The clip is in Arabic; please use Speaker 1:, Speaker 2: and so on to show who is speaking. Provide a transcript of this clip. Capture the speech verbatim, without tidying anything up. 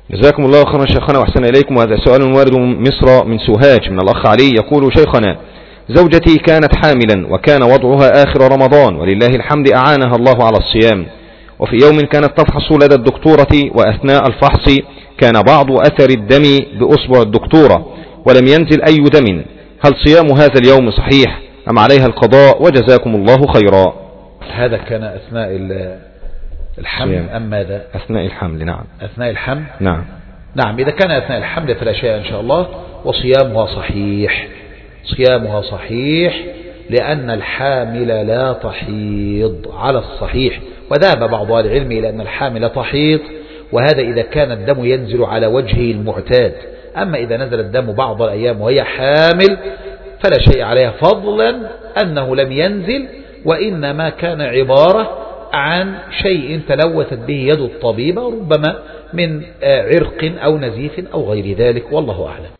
Speaker 1: جزاكم الله خيرا شيخنا وأحسن إليكم. وهذا سؤال وارد من مصر من سوهاج من الأخ علي يقول: شيخنا، زوجتي كانت حاملا وكان وضعها آخر رمضان ولله الحمد أعانها الله على الصيام، وفي يوم كانت تفحص لدى الدكتورة وأثناء الفحص كان بعض أثر الدم بأصبع الدكتورة ولم ينزل أي دم، هل صيام هذا اليوم صحيح أم عليها القضاء؟ وجزاكم الله خيرا.
Speaker 2: هذا كان أثناء الحمل أم ماذا؟
Speaker 1: أثناء الحمل. نعم
Speaker 2: أثناء الحمل.
Speaker 1: نعم
Speaker 2: نعم إذا كان أثناء الحمل فلا شيء إن شاء الله، وصيامها صحيح، صيامها صحيح لأن الحامل لا تحيض على الصحيح، وذهب بعض أهل العلم إلى أن الحامل تحيض، وهذا إذا كان الدم ينزل على وجهه المعتاد. أما إذا نزل الدم بعض الأيام وهي حامل فلا شيء عليها، فضلا أنه لم ينزل، وإنما كان عبارة عن شيء تلوثت به يد الطبيب، ربما من عرق أو نزيف أو غير ذلك، والله أعلم.